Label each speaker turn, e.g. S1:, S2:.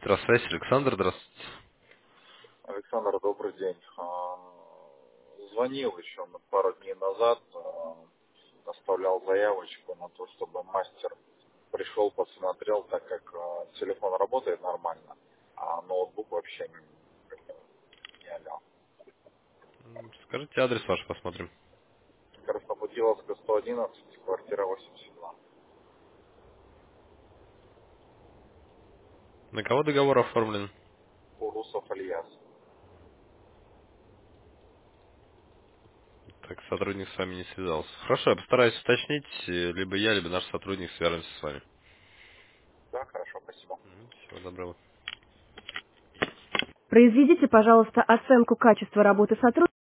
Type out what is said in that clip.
S1: Электросвязь, Александр, здравствуйте.
S2: Александр, добрый день. Звонил еще пару дней назад, оставлял заявочку на то, чтобы мастер пришел, посмотрел, так как телефон работает нормально, а ноутбук вообще не алё.
S1: Скажите адрес ваш, посмотрим.
S2: Краснопутиловская, 111, квартира 82.
S1: На кого договор оформлен?
S2: Урусов Ильяс.
S1: Так, сотрудник с вами не связался. Хорошо, я постараюсь уточнить, либо я, либо наш сотрудник свяжемся с вами.
S2: Да, хорошо, спасибо.
S1: Всего доброго.
S3: Произведите, пожалуйста, оценку качества работы сотрудника.